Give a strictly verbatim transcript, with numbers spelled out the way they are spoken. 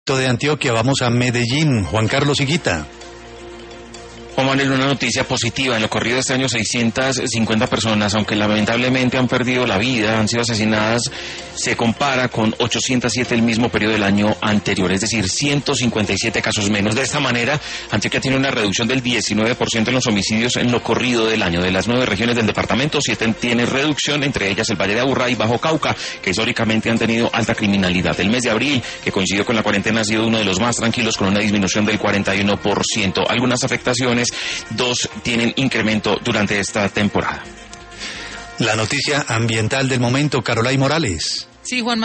De Antioquia vamos a Medellín. Juan Carlos Higuita. Juan Manuel, una noticia positiva. En lo corrido de este año, seiscientas cincuenta personas, aunque lamentablemente han perdido la vida, han sido asesinadas, se compara con ochocientos siete el mismo periodo del año anterior, es decir, ciento cincuenta y siete casos menos. De esta manera, Antioquia tiene una reducción del diecinueve por ciento en los homicidios en lo corrido del año. De las nueve regiones del departamento, siete tienen reducción, entre ellas el Valle de Aburrá y Bajo Cauca, que históricamente han tenido alta criminalidad. El mes de abril, que coincidió con la cuarentena, ha sido uno de los más tranquilos, con una disminución del cuarenta y uno por ciento. Algunas afectaciones, dos tienen incremento durante esta temporada. La noticia ambiental del momento, Carolay Morales. Sí, Juan.